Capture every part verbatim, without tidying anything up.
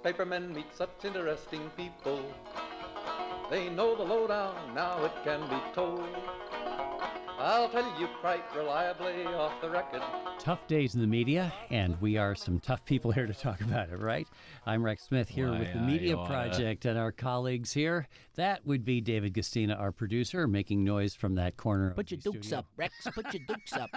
newspapermen meet such interesting people. They know the lowdown, now it can be told. I'll tell you quite reliably off the record. Tough days in the media, and we are some tough people here to talk about it, right? I'm Rex Smith here Why, with the I Media oughta. Project and our colleagues here. That would be David Gustina, our producer, making noise from that corner. Put your of the dukes studio. up, Rex. Put your dukes up.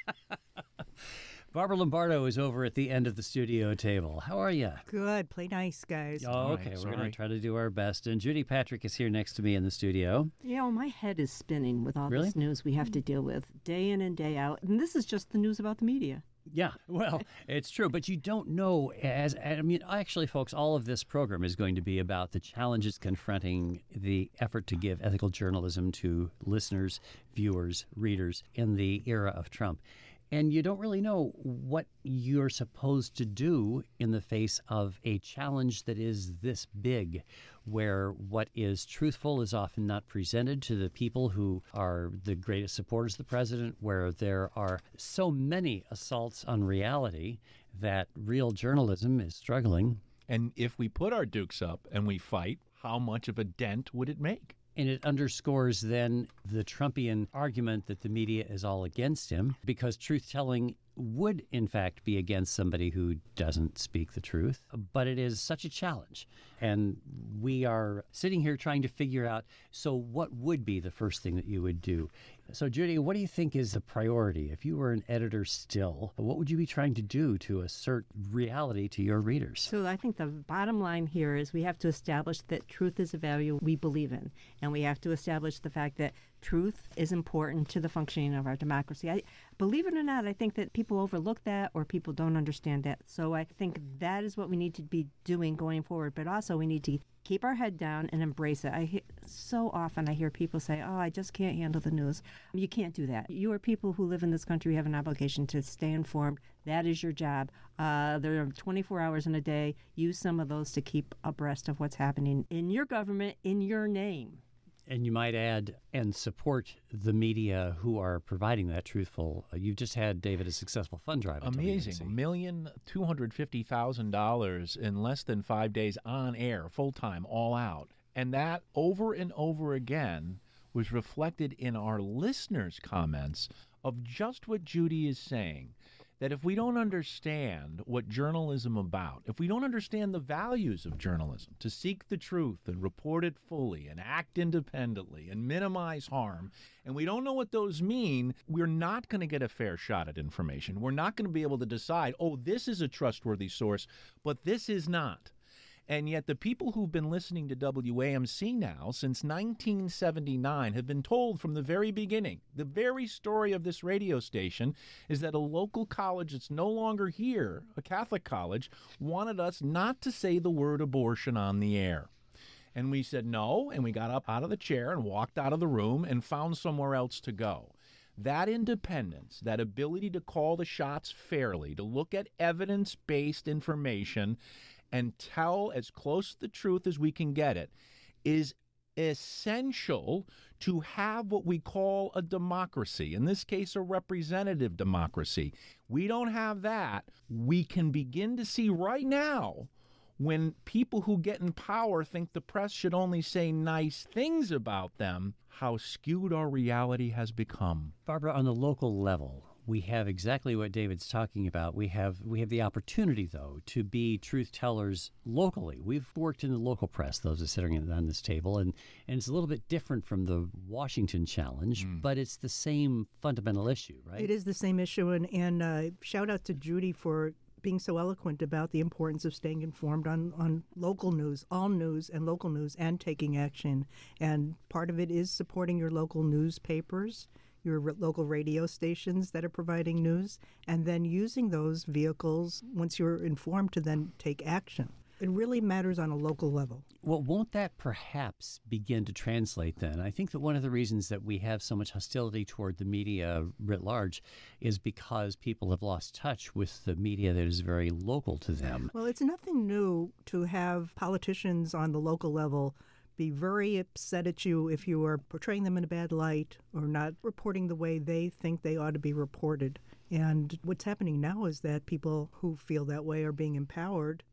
Barbara Lombardo is over at the end of the studio table. How are you? Good. Play nice, guys. Oh, All okay. right, We're going sorry. to try to do our best. And Judy Patrick is here next to me in the studio. You know, my head is spinning with all Really? this news we have to deal with day in and day out. And this is just the news about the media. Yeah, well, it's true, but you don't know. As I mean, actually, folks, all of this program is going to be about the challenges confronting the effort to give ethical journalism to listeners, viewers, readers in the era of Trump. And you don't really know what you're supposed to do in the face of a challenge that is this big, where what is truthful is often not presented to the people who are the greatest supporters of the president, where there are so many assaults on reality that real journalism is struggling. And if we put our dukes up and we fight, how much of a dent would it make? And it underscores then the Trumpian argument that the media is all against him, because truth-telling would, in fact, be against somebody who doesn't speak the truth. But it is such a challenge. And we are sitting here trying to figure out, so what would be the first thing that you would do? So, Judy, what do you think is the priority? If you were an editor still, what would you be trying to do to assert reality to your readers? So I think the bottom line here is we have to establish that truth is a value we believe in. And we have to establish the fact that truth is important to the functioning of our democracy. I, believe it or not, I think that people overlook that or people don't understand that. So I think that is what we need to be doing going forward. But also we need to keep our head down and embrace it. I he- so often I hear people say, oh, I just can't handle the news. You can't do that. You are people who live in this country. You have an obligation to stay informed. That is your job. Uh, there are twenty-four hours in a day. Use some of those to keep abreast of what's happening in your government, in your name. And you might add and support the media who are providing that truthful. Uh, you've just had, David, a successful fund drive. at Amazing. W N A C. million two hundred fifty thousand dollars in less than five days on air, full time, all out. And that over and over again was reflected in our listeners' comments of just what Judy is saying. That if we don't understand what journalism about, if we don't understand the values of journalism, to seek the truth and report it fully and act independently and minimize harm, and we don't know what those mean, we're not going to get a fair shot at information. We're not going to be able to decide, oh, this is a trustworthy source, but this is not. And yet the people who've been listening to W A M C now since nineteen seventy-nine have been told from the very beginning, the very story of this radio station is that a local college that's no longer here, a Catholic college, wanted us not to say the word abortion on the air. And we said no, and we got up out of the chair and walked out of the room and found somewhere else to go. That independence, that ability to call the shots fairly, to look at evidence-based information and tell as close to the truth as we can get it, is essential to have what we call a democracy, in this case, a representative democracy. We don't have that. We can begin to see right now when people who get in power think the press should only say nice things about them, how skewed our reality has become. Barbara, on the local level, we have exactly what David's talking about. We have we have the opportunity, though, to be truth tellers locally. We've worked in the local press, those are sitting on this table, and, and it's a little bit different from the Washington challenge, mm. but it's the same fundamental issue, right? It is the same issue, and, and uh, shout out to Judy for being so eloquent about the importance of staying informed on, on local news, all news and local news, and taking action. And part of it is supporting your local newspapers, your r- local radio stations that are providing news, and then using those vehicles once you're informed to then take action. It really matters on a local level. Well, won't that perhaps begin to translate then? I think that one of the reasons that we have so much hostility toward the media writ large is because people have lost touch with the media that is very local to them. Well, it's nothing new to have politicians on the local level be very upset at you if you are portraying them in a bad light or not reporting the way they think they ought to be reported. And what's happening now is that people who feel that way are being empowered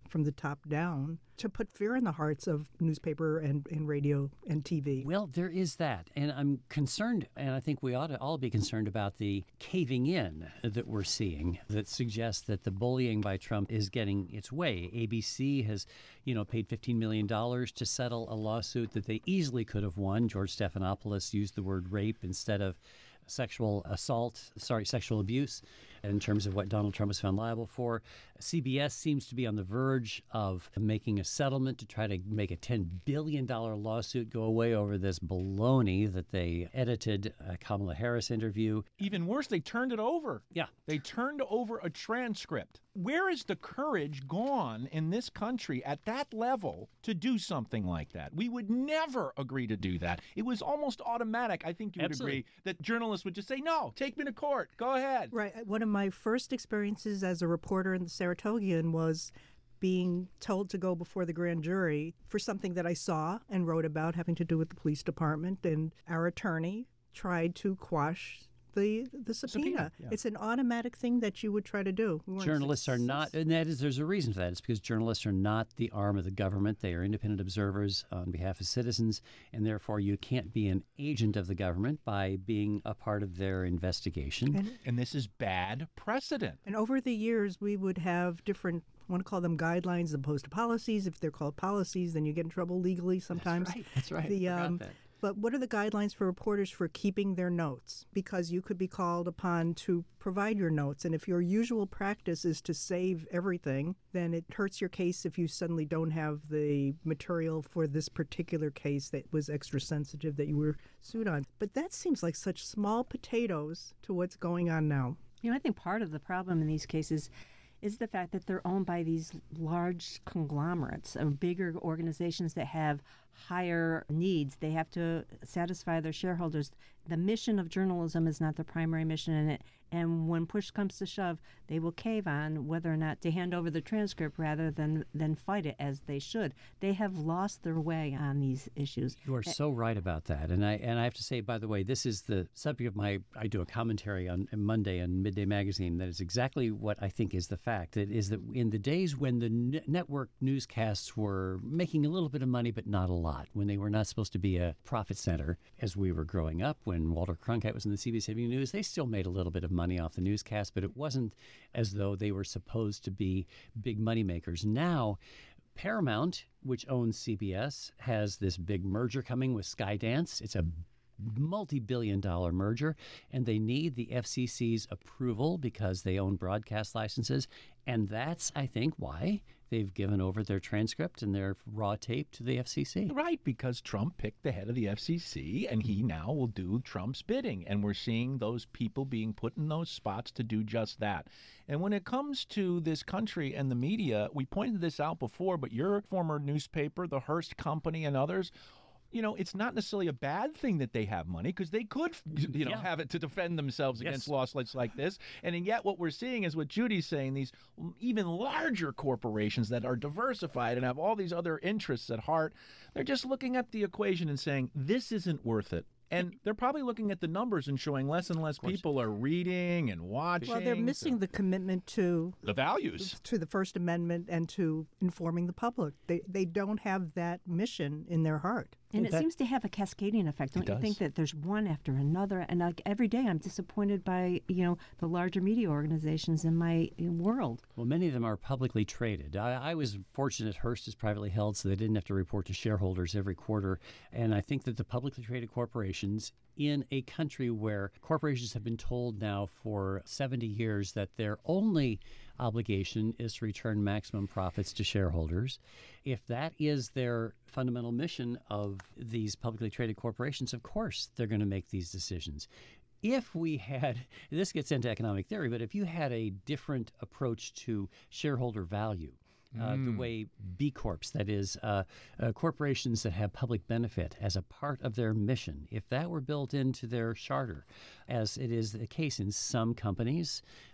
from the top down to put fear in the hearts of newspaper and, and radio and T V. Well, there is that. And I'm concerned, and I think we ought to all be concerned about the caving in that we're seeing that suggests that the bullying by Trump is getting its way. A B C has, you know, paid fifteen million dollars to settle a lawsuit that they easily could have won. George Stephanopoulos used the word rape instead of sexual assault, sorry, sexual abuse, in terms of what Donald Trump was found liable for. C B S seems to be on the verge of making a settlement to try to make a ten billion dollars lawsuit go away over this baloney that they edited a Kamala Harris interview. Even worse, they turned it over. Yeah. They turned over a transcript. Where is the courage gone in this country at that level to do something like that? We would never agree to do that. It was almost automatic. I think you would Absolutely. agree that journalists would just say, no, take me to court. Go ahead. Right. One of my first experiences as a reporter in the Saratogian was being told to go before the grand jury for something that I saw and wrote about having to do with the police department, and our attorney tried to quash the the subpoena. Subpoena, yeah. It's an automatic thing that you would try to do. We weren't Journalists are success- not, and that is, there's a reason for that. It's because journalists are not the arm of the government. They are independent observers on behalf of citizens, and therefore you can't be an agent of the government by being a part of their investigation. And, And this is bad precedent. and over the years, we would have different, I want to call them guidelines as opposed to policies. If they're called policies, then you get in trouble legally sometimes. That's right. That's right. The, I forgot um, that. But what are the guidelines for reporters for keeping their notes? Because you could be called upon to provide your notes. And if your usual practice is to save everything, then it hurts your case if you suddenly don't have the material for this particular case that was extra sensitive that you were sued on. But that seems like such small potatoes to what's going on now. You know, I think part of the problem in these cases is the fact that they're owned by these large conglomerates of bigger organizations that have higher needs. They have to satisfy their shareholders. The mission of journalism is not the primary mission in it. And when push comes to shove, they will cave on whether or not to hand over the transcript rather than, than fight it as they should. They have lost their way on these issues. You are so right about that, and I and I have to say, by the way, this is the subject of my. I do a commentary on Monday on Midday Magazine. That is exactly what I think is the fact. It is that in the days when the n- network newscasts were making a little bit of money, but not a lot, when they were not supposed to be a profit center, as we were growing up, when Walter Cronkite was in the C B S Evening News, they still made a little bit of money off the newscast, but it wasn't as though they were supposed to be big money makers. Now, Paramount, which owns C B S, has this big merger coming with Skydance. It's a multi-billion dollar merger, and they need the F C C's approval because they own broadcast licenses. And that's, I think, why they've given over their transcript and their raw tape to the F C C. Right, because Trump picked the head of the F C C, and he now will do Trump's bidding. And we're seeing those people being put in those spots to do just that. And when it comes to this country and the media, we pointed this out before, but your former newspaper, the Hearst Company and others, you know, it's not necessarily a bad thing that they have money, because they could, you know, Yeah. have it to defend themselves Yes. against lawsuits like this. And yet what we're seeing is what Judy's saying, these even larger corporations that are diversified and have all these other interests at heart, they're just looking at the equation and saying, this isn't worth it. And they're probably looking at the numbers and showing less and less people are reading and watching. Well, they're missing the commitment to the values. to the First Amendment and to informing the public. They they don't have that mission in their heart. And it That- seems to have a cascading effect. Don't It you think does. that there's one after another? And like every day I'm disappointed by, you know, the larger media organizations in my world. Well, many of them are publicly traded. I, I was fortunate Hearst is privately held, so they didn't have to report to shareholders every quarter. And I think that the publicly traded corporations in a country where corporations have been told now for seventy years that their only obligation is to return maximum profits to shareholders, if that is their fundamental mission of these publicly traded corporations, of course they're going to make these decisions. If we had, this gets into economic theory, but if you had a different approach to shareholder value, uh, the way B Corps, that is, uh, uh, corporations that have public benefit as a part of their mission, if that were built into their charter, as it is the case in some companies,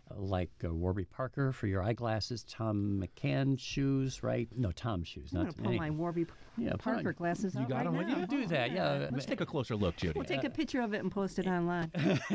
uh, like uh, Warby Parker for your eyeglasses, Tom McCann shoes, right? No, Tom shoes. I'm not going to pull any- my Warby Yeah, put Parker on- glasses You out got right them with now. you? Do that, yeah. Let's take a closer look, Judy. We'll take a picture of it and post it online.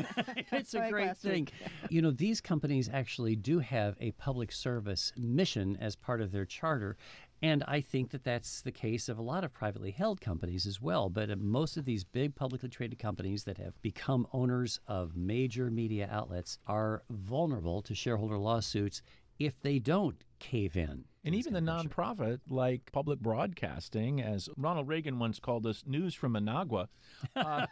It's a Like great last thing. week. You know, these companies actually do have a public service mission as part of their charter. And I think that that's the case of a lot of privately held companies as well. But uh, most of these big publicly traded companies that have become owners of major media outlets are vulnerable to shareholder lawsuits if they don't cave in. And even the nonprofit, like public broadcasting, as Ronald Reagan once called us, news from Managua, uh,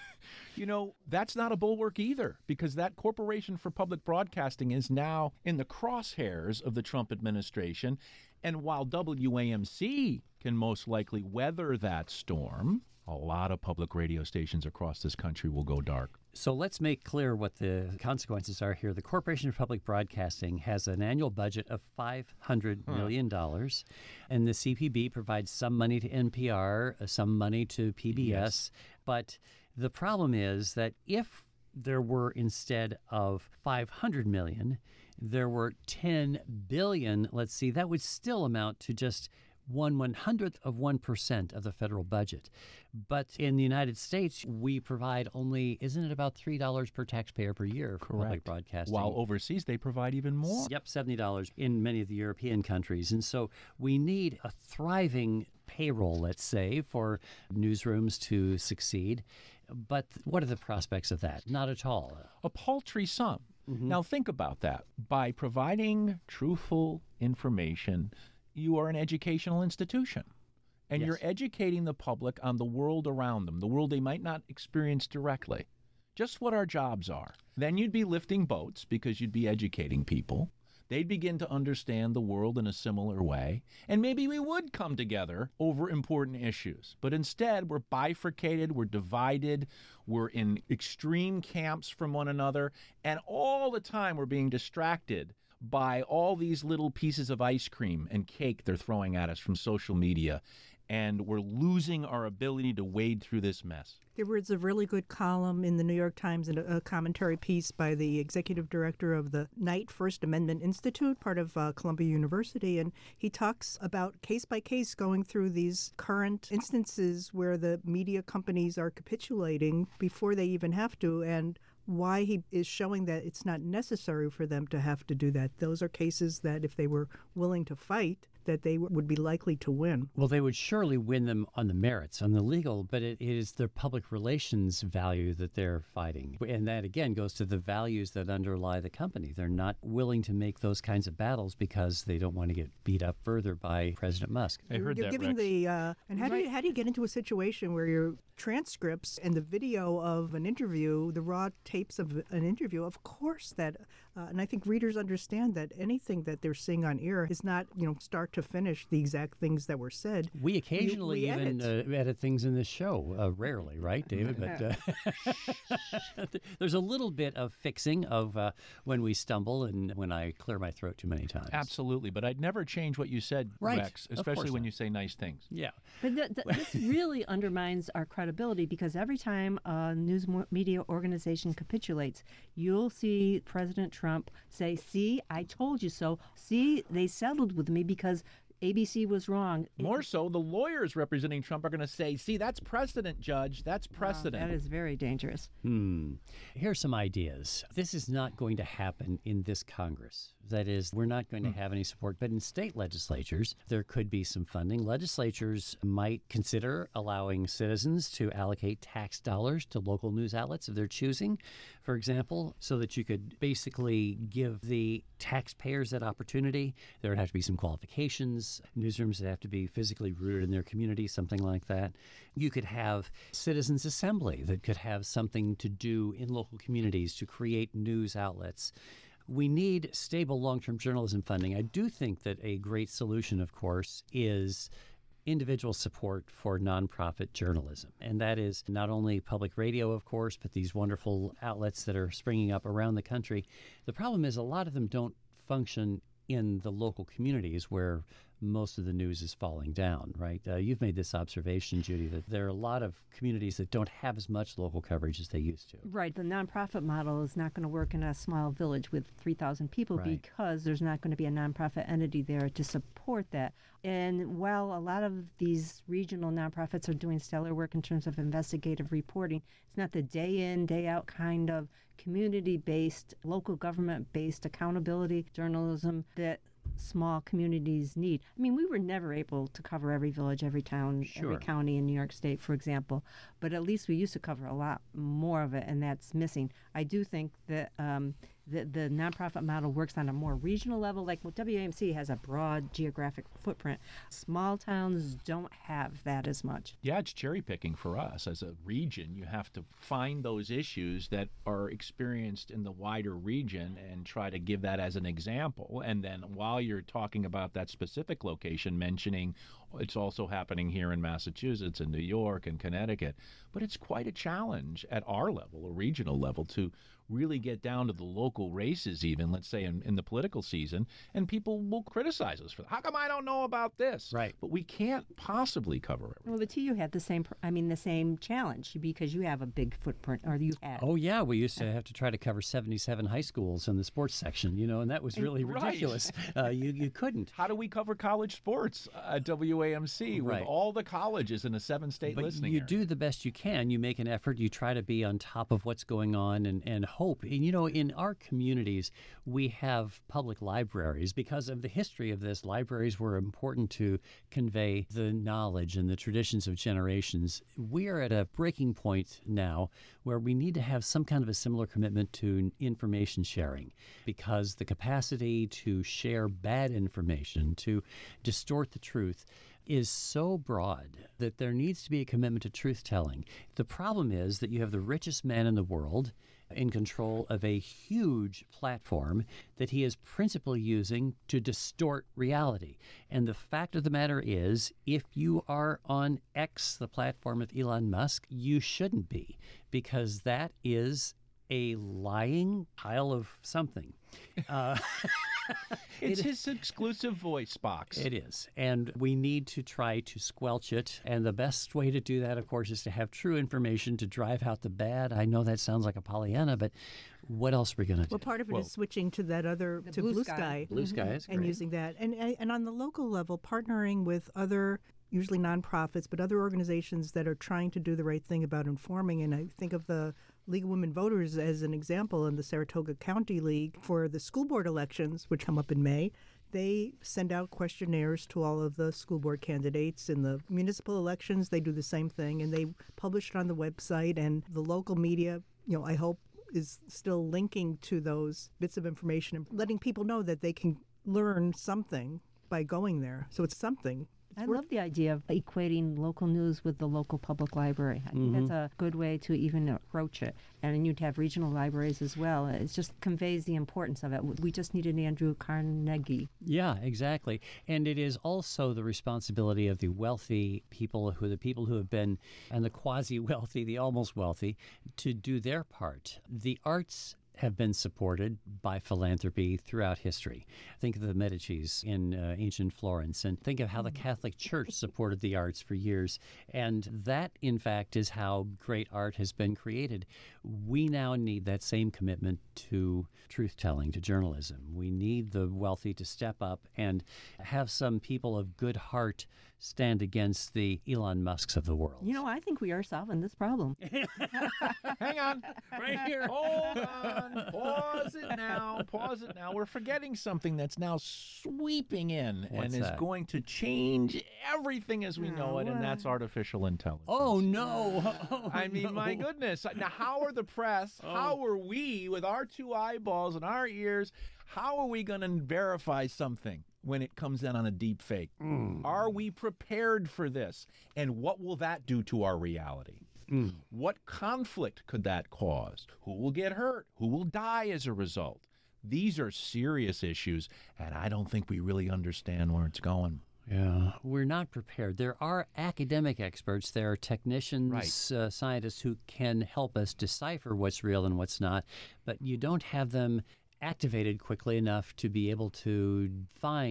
you know, that's not a bulwark either, because that Corporation for Public Broadcasting is now in the crosshairs of the Trump administration. And while W A M C can most likely weather that storm, a lot of public radio stations across this country will go dark. So let's make clear what the consequences are here. The Corporation for Public Broadcasting has an annual budget of five hundred million dollars, and the C P B provides some money to N P R, uh, some money to P B S. But the problem is that if there were, instead of five hundred million dollars, there were ten billion dollars, let's see, that would still amount to just one one hundredth of one percent of the federal budget. But in the United States, we provide only, isn't it about three dollars per taxpayer per year for public broadcasting? While overseas, they provide even more. Yep, seventy dollars in many of the European countries. And so we need a thriving payroll, let's say, for newsrooms to succeed. But what are the prospects of that? Not at all. A paltry sum. Now think about that. By providing truthful information, you are an educational institution. And Yes. you're educating the public on the world around them, the world they might not experience directly. Just what our jobs are. Then you'd be lifting boats because you'd be educating people. They'd begin to understand the world in a similar way. And maybe we would come together over important issues. But instead, we're bifurcated, we're divided, we're in extreme camps from one another. And all the time, we're being distracted by all these little pieces of ice cream and cake they're throwing at us from social media. And we're losing our ability to wade through this mess. There was a really good column in the New York Times and a, a commentary piece by the executive director of the Knight First Amendment Institute, part of uh, Columbia University, and he talks about case by case going through these current instances where the media companies are capitulating before they even have to, and why he is showing that it's not necessary for them to have to do that. Those are cases that if they were willing to fight, that they would be likely to win. Well, they would surely win them on the merits, on the legal, but it, it is their public relations value that they're fighting. And that, again, goes to the values that underlie the company. They're not willing to make those kinds of battles because they don't want to get beat up further by President Musk. I heard You're that, giving Rex. the uh, and how do you how do you get into a situation where your transcripts and the video of an interview, the raw tapes of an interview, of course that, uh, and I think readers understand that anything that they're seeing on air is not, you know, start to finish the exact things that were said. We occasionally we even edit. Uh, edit things in this show. Uh, rarely, right, David? But uh, there's a little bit of fixing of uh, when we stumble and when I clear my throat too many times. Absolutely, but I'd never change what you said, Right. Rex, Of especially course when not. you say nice things. Yeah. But th- th- this really undermines our credibility because every time a news mo- media organization capitulates, you'll see President Trump say, see, I told you so. See, they settled with me because A B C was wrong. It- More so, the lawyers representing Trump are going to say, see, that's precedent, Judge. That's Wow, precedent. that is very dangerous. Hmm. Here's some ideas. This is not going to happen in this Congress. That is, we're not going to have any support. But in state legislatures, there could be some funding. Legislatures might consider allowing citizens to allocate tax dollars to local news outlets of their choosing, for example, so that you could basically give the taxpayers that opportunity. There would have to be some qualifications. Newsrooms would have to be physically rooted in their community, something like that. You could have citizens' assembly that could have something to do in local communities to create news outlets. We need stable long-term journalism funding. I do think that a great solution, of course, is individual support for nonprofit journalism. And that is not only public radio, of course, but these wonderful outlets that are springing up around the country. The problem is a lot of them don't function in the local communities where most of the news is falling down, right? Uh, you've made this observation, Judy, that there are a lot of communities that don't have as much local coverage as they used to. Right. The nonprofit model is not going to work in a small village with three thousand people Right. because there's not going to be a nonprofit entity there to support that. And while a lot of these regional nonprofits are doing stellar work in terms of investigative reporting, it's not the day in, day out kind of community-based, local government-based accountability journalism that small communities need. I mean, we were never able to cover every village, every town, Sure. every county in New York State, for example, but at least we used to cover a lot more of it, and that's missing. I do think that um, the, the nonprofit model works on a more regional level. Like well, W A M C has a broad geographic footprint. Small towns don't have that as much. Yeah, it's cherry picking for us as a region. You have to find those issues that are experienced in the wider region and try to give that as an example. And then while you're talking about that specific location, mentioning it's also happening here in Massachusetts and New York and Connecticut. But it's quite a challenge at our level, a regional level, to really get down to the local races even, let's say in, in the political season, and people will criticize us for that. How come I don't know about this? Right. But we can't possibly cover everything. Well, the T U had the same, pr- I mean, the same challenge because you have a big footprint, or you had. Oh, yeah. We used to have to try to cover seventy-seven high schools in the sports section, you know, and that was really Right. ridiculous. Uh, you, you couldn't. How do we cover college sports at W A M C Right. with all the colleges in a seven-state But listening you area? do the best you can. You make an effort. You try to be on top of what's going on and, and hope. And, you know, in our communities, we have public libraries. Because of the history of this, libraries were important to convey the knowledge and the traditions of generations. We are at a breaking point now where we need to have some kind of a similar commitment to information sharing, because the capacity to share bad information, to distort the truth, is so broad that there needs to be a commitment to truth-telling. The problem is that you have the richest man in the world in control of a huge platform that he is principally using to distort reality. And the fact of the matter is, if you are on X, the platform of Elon Musk, you shouldn't be, because that is a lying pile of something. Uh, It's his exclusive voice box. It is. And we need to try to squelch it. And the best way to do that, of course, is to have true information to drive out the bad. I know that sounds like a Pollyanna, but what else are we going to do? Well, part of it is Well- switching to that other, The to Blue Blue Sky. Sky. Blue Sky is and great. using that. And, and on the local level, partnering with other, usually nonprofits, but other organizations that are trying to do the right thing about informing. And I think of the League of Women Voters as an example in the Saratoga County League for the school board elections, which come up in May. They send out questionnaires to all of the school board candidates. In the municipal elections, they do the same thing, and they publish it on the website. And the local media, you know, I hope, is still linking to those bits of information and letting people know that they can learn something by going there. So it's something. It's I worth- love the idea of equating local news with the local public library. I think that's a good way to even approach it. And you'd have regional libraries as well. It just conveys the importance of it. We just needed Andrew Carnegie. Yeah, exactly. And it is also the responsibility of the wealthy people, who the people who have been, and the quasi-wealthy, the almost wealthy, to do their part. The arts have been supported by philanthropy throughout history. Think of the Medicis in uh, ancient Florence, and think of how the Catholic Church supported the arts for years. And that, in fact, is how great art has been created. We now need that same commitment to truth-telling, to journalism. We need the wealthy to step up and have some people of good heart stand against the Elon Musks of the world. You know, I think we are solving this problem. Hang on. Right here. Hold on. Pause it now. Pause it now. We're forgetting something that's now sweeping in What's and is that? going to change everything as we know it, and that's artificial intelligence. Oh, no. Oh, I mean, my no. goodness. Now, how are the press, how are we, with our two eyeballs and our ears, how are we going to verify something when it comes in on a deep fake? Mm. Are we prepared for this? And what will that do to our reality? Mm. What conflict could that cause? Who will get hurt? Who will die as a result? These are serious issues, and I don't think we really understand where it's going. Yeah, we're not prepared. There are academic experts, there are technicians, uh, scientists who can help us decipher what's real and what's not, but you don't have them activated quickly enough to be able to find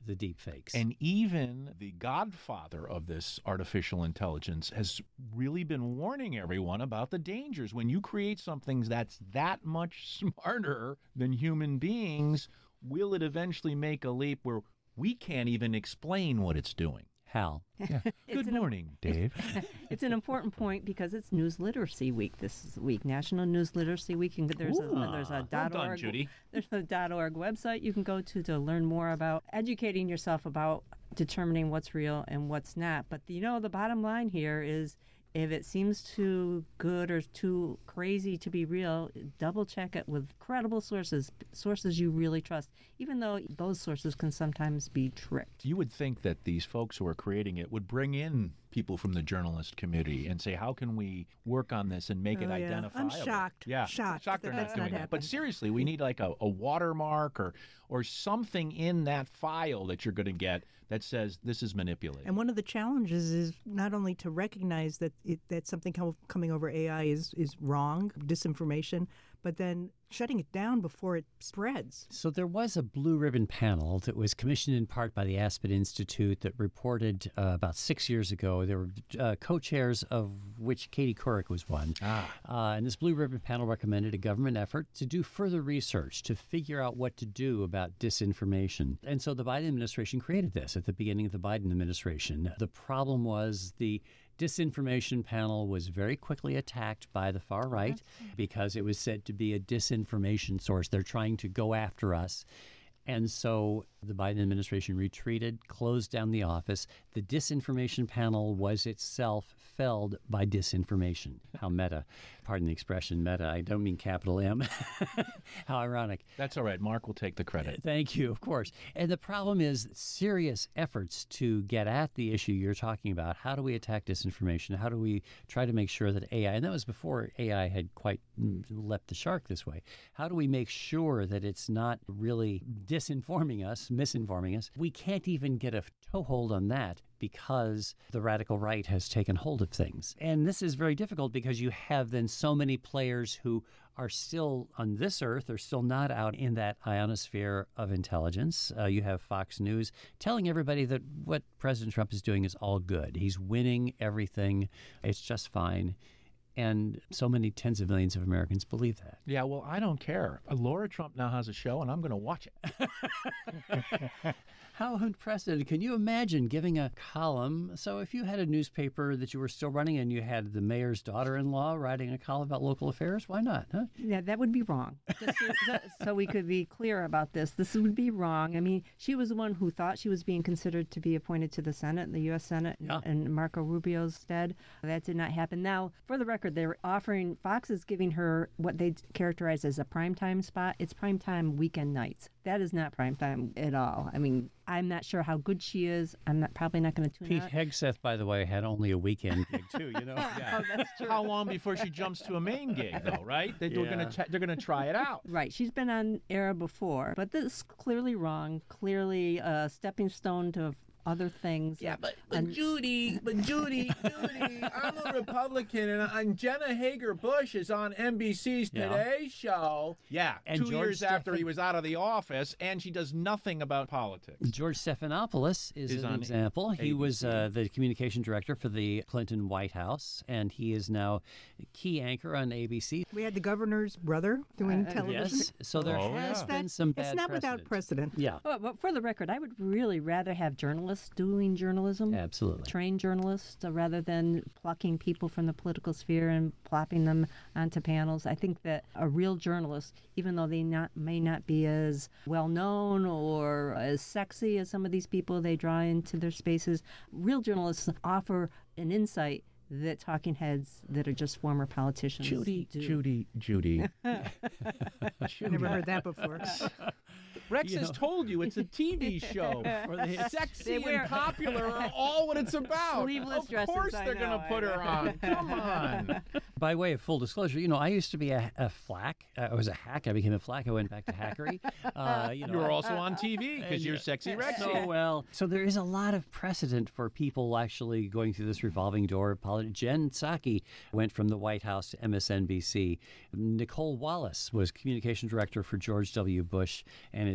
the deep fakes. And even the godfather of this artificial intelligence has really been warning everyone about the dangers. When you create something that's that much smarter than human beings, will it eventually make a leap where we can't even explain what it's doing? Hal. Yeah. Good an- morning, Dave. It's an important point because it's News Literacy Week this week, National News Literacy Week. And there's a Ooh. there's a Well dot done, org Judy. there's a dot org website you can go to to learn more about educating yourself about determining what's real and what's not. But you know, the bottom line here is, if it seems too good or too crazy to be real, double check it with credible sources, sources you really trust, even though those sources can sometimes be tricked. You would think that these folks who are creating it would bring in people from the journalist community and say, how can we work on this and make Oh, it yeah. identifiable? I'm shocked. Yeah, Shocked shocked that they're that's not not doing that. But happening. seriously, we need like a, a watermark or or something in that file that you're going to get that says this is manipulated. And one of the challenges is not only to recognize that it, that something com- coming over A I is, is wrong, disinformation, but then shutting it down before it spreads. So there was a blue ribbon panel that was commissioned in part by the Aspen Institute that reported uh, about six years ago. There were uh, co-chairs of which Katie Couric was one. Ah. Uh, and this blue ribbon panel recommended a government effort to do further research to figure out what to do about disinformation. And so the Biden administration created this at the beginning of the Biden administration. The problem was the disinformation panel was very quickly attacked by the far right because it was said to be a disinformation source. They're trying to go after us. And so the Biden administration retreated, closed down the office. The disinformation panel was itself felled by disinformation. How meta. Pardon the expression meta. I don't mean capital M. How ironic. That's all right. Mark will take the credit. Thank you, of course. And the problem is serious efforts to get at the issue you're talking about. How do we attack disinformation? How do we try to make sure that A I, and that was before A I had quite leapt the shark this way, how do we make sure that it's not really disinforming us, misinforming us? We can't even get a toehold on that because the radical right has taken hold of things. And this is very difficult because you have then so many players who are still on this earth, are still not out in that ionosphere of intelligence. Uh, you have Fox News telling everybody that what President Trump is doing is all good. He's winning everything. It's just fine. And so many tens of millions of Americans believe that. Yeah, well, I don't care. Uh, Laura Trump now has a show, and I'm going to watch it. How unprecedented. Can you imagine giving a column? So if you had a newspaper that you were still running and you had the mayor's daughter-in-law writing a column about local affairs, why not? Huh? Yeah, that would be wrong. Just so, so, so we could be clear about this. This would be wrong. I mean, she was the one who thought she was being considered to be appointed to the Senate, the U S Senate, Yeah. in Marco Rubio's stead. That did not happen. Now, for the record, they're offering, Fox is giving her what they characterize as a primetime spot. It's primetime weekend nights. That is not primetime at all. I mean, I'm not sure how good she is. I'm not probably not going to tune Pete out. Hegseth, by the way, had only a weekend gig too, you know? Oh, that's true. How long before she jumps to a main gig, though, right? They, They're Yeah. going to they're going to try it out. Right. She's been on air before, but this is clearly wrong, clearly a stepping stone to other things. Yeah, but, but And- Judy, but Judy, Judy, I'm a Republican, and, and Jenna Hager Bush is on N B C's Yeah. Today Show. Yeah, And two George years after Stephan- he was out of the office, and she does nothing about politics. George Stephanopoulos is, Is an on example. He A B C. was uh, the communication director for the Clinton White House, and he is now key anchor on A B C. We had the governor's brother doing Uh, television. Yes, so there Oh, has yeah. been That- some bad It's not without precedent. precedent. Yeah, Oh, but for the record, I would really rather have journalists doing journalism, absolutely. trained journalists, uh, rather than plucking people from the political sphere and plopping them onto panels. I think that a real journalist, even though they not may not be as well known or as sexy as some of these people they draw into their spaces, real journalists offer an insight that talking heads that are just former politicians Judy, do. Judy, Judy. Never heard that before. Rex You has know. told you it's a T V show. For the- Sexy They wear- and popular are all what it's about. Sleeveless of dresses, course I they're going know, to I put her know. on. Come on. By way of full disclosure, you know, I used to be a, a flack. Uh, I was a hack. I became a flack. I went back to hackery. Uh, you know, You were I- also on T V because And, you're uh, sexy Rexy. So well. So there is a lot of precedent for people actually going through this revolving door of politics. Jen Psaki went from the White House to M S N B C. Nicole Wallace was communication director for George W. Bush and is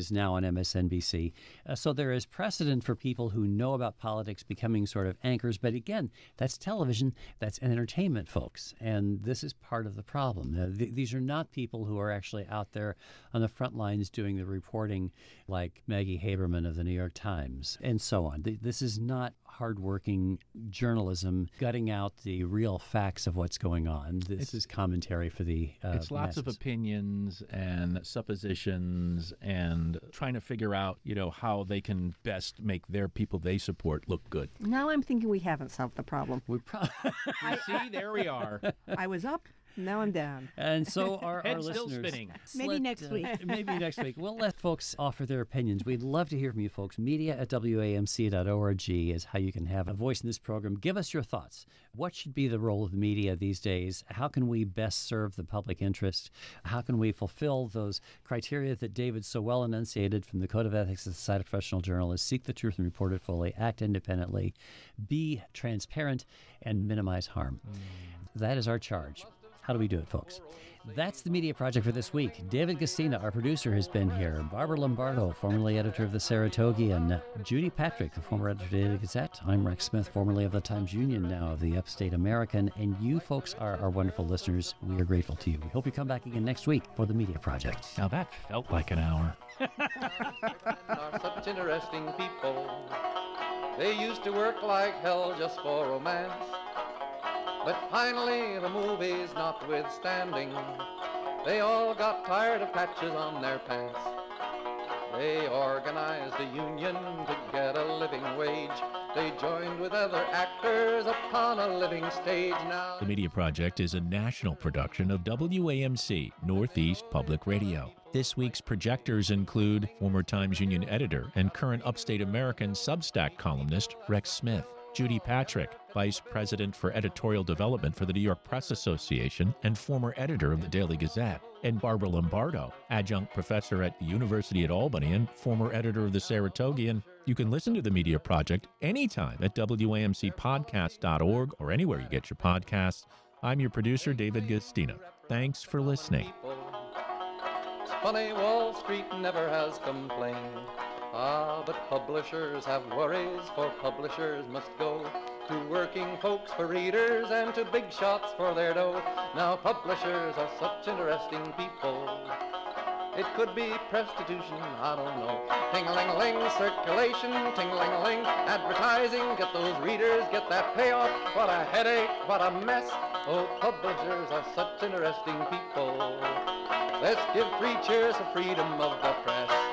is now on M S N B C. Uh, so there is precedent for people who know about politics becoming sort of anchors. But again, that's television, that's entertainment, folks. And this is part of the problem. Uh, th- these are not people who are actually out there on the front lines doing the reporting like Maggie Haberman of the New York Times and so on. Th- this is not hardworking journalism gutting out the real facts of what's going on. This It's- is commentary for the uh, It's lots of masses. opinions and suppositions and trying to figure out, you know, how they can best make their people they support look good. Now I'm thinking we haven't solved the problem. We pro- You see, there we are. I was up, now I'm down. and so our, our Head still listeners. spinning. Maybe Let, next uh, week. maybe next week. We'll let folks offer their opinions. We'd love to hear from you folks. Media at W A M C dot org is how you can have a voice in this program. Give us your thoughts. What should be the role of the media these days? How can we best serve the public interest? How can we fulfill those criteria that David so well enunciated from the Code of Ethics of the Society of Professional Journalists? Seek the truth and report it fully. Act independently. Be transparent and minimize harm. That is our charge. How do we do it, folks? That's the Media Project for this week. David Gastina, our producer, has been here. Barbara Lombardo, formerly editor of the Saratogian. Judy Patrick, the former editor of the Daily Gazette. I'm Rex Smith, formerly of the Times-Union, now of the Upstate American. And you folks are our wonderful listeners. We are grateful to you. We hope you come back again next week for the Media Project. Now that felt like an hour. Are such interesting people. They used to work like hell just for romance. But finally, the movies notwithstanding, they all got tired of patches on their pants. They organized a union to get a living wage. They joined with other actors upon a living stage now. The Media Project is a national production of W A M C, Northeast Public Radio. This week's projectors include former Times-Union editor and current Upstate American Substack columnist Rex Smith, Judy Patrick, Vice President for Editorial Development for the New York Press Association and former editor of the Daily Gazette, and Barbara Lombardo, Adjunct Professor at the University at Albany and former editor of the Saratogian. You can listen to the Media Project anytime at W A M C podcast dot org or anywhere you get your podcasts. I'm your producer, David Gastina. Thanks for listening. It's funny, Wall Street never has complained. Ah, but publishers have worries, for publishers must go to working folks for readers and to big shots for their dough. Now publishers are such interesting people. It could be prostitution, I don't know. Ting-a-ling-a-ling, circulation, ting-a-ling-a-ling, advertising, get those readers, get that payoff. What a headache, what a mess. Oh, publishers are such interesting people. Let's give three cheers for freedom of the press.